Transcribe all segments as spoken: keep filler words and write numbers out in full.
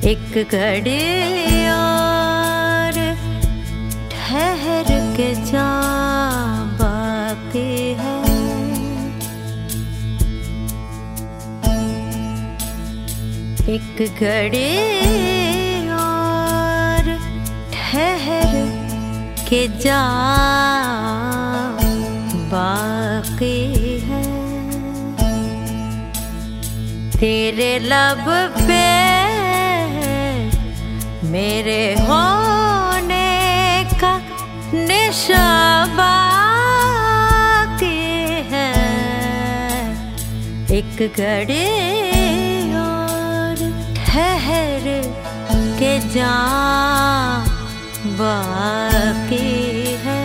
एक घड़ी और ठहर के जा बाकी है। एक घड़ी और ठहर के जा बाकी है। तेरे लब पे मेरे होने का निशा बाकी है। एक घड़ी और ठहर के जा बाकी है।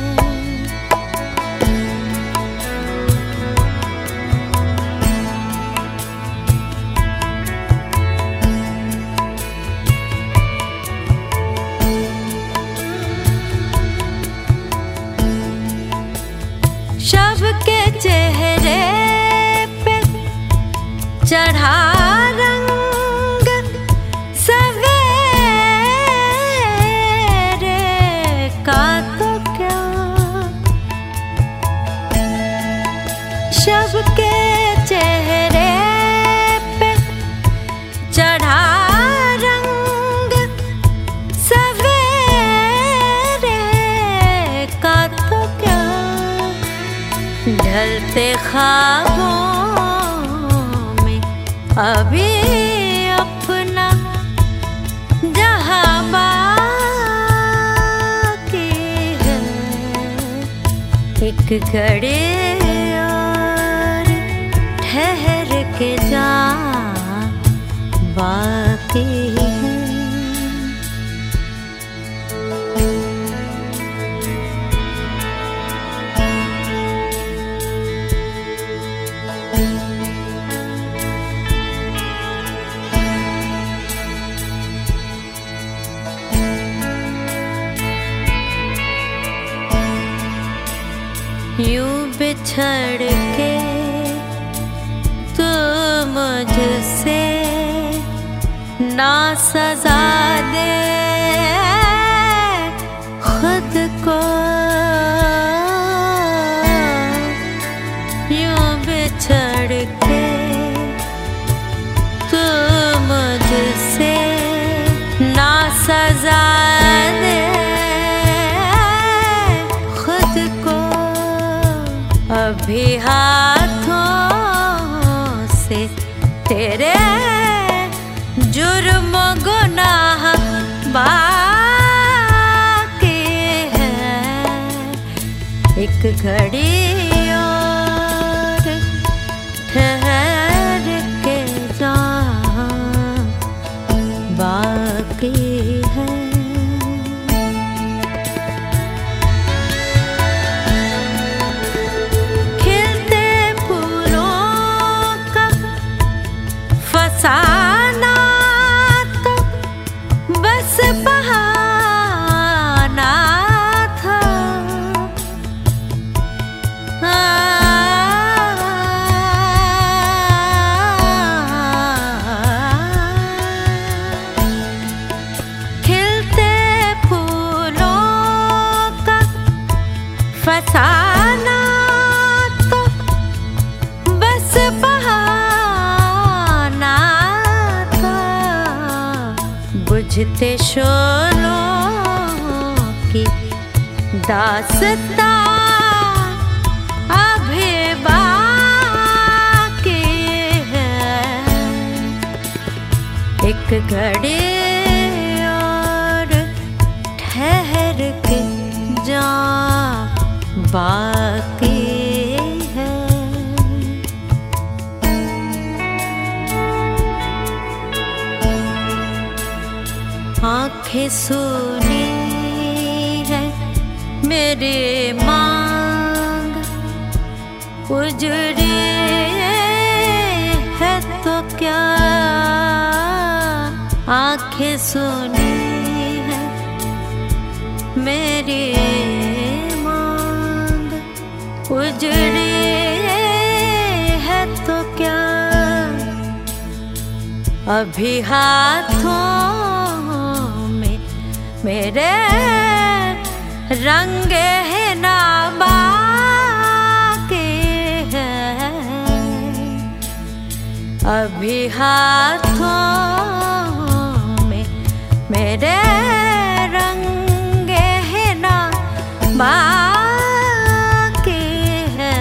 शब के चेहरे पे चढ़ा रंग सवेरे का तो क्या। शब के चेहरे पे चढ़ा रंग सवेरे का तो क्या। ढलते ख्वाबों में अभी अपना जहां बाकी है। एक घड़ी और ठहर के जा बाकी है। यूं बिछड़ के तू मुझसे ना सजा दे खुद को। यूं बिछड़ के तू मुझसे ना सजा दे खुद को। अभी हाथों से तेरे जुर्म गुनाह बाकी है। एक घड़ी और ठहर के जा बाकी है। फसाना तो बस बहाना था। खिलते फूलों का फसाना तो बस बहाना। बुझते शोलों की दास्तां अभी बाकी है। एक घड़ी और ठहर के जा बाकी है। आँखें सुनी है मेरी मांग उजड़ी है तो क्या। आँखें सुनी है मेरी मांग उजड़ी है तो क्या। अभी हाथों में मेरे रंगे है ना बाकी है। अभी हाथों में मेरे रंगे है ना बाकी है।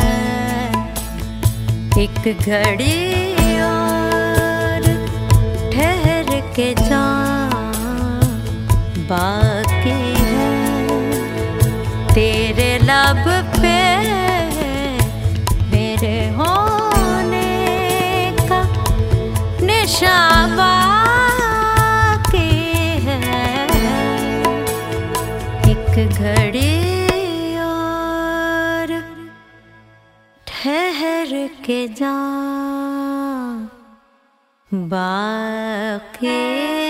एक घड़ी और ठहर के जा बाकी है। तेरे लब पे मेरे होने का निशान बाकी है। एक घड़ी और ठहर के जा बाकी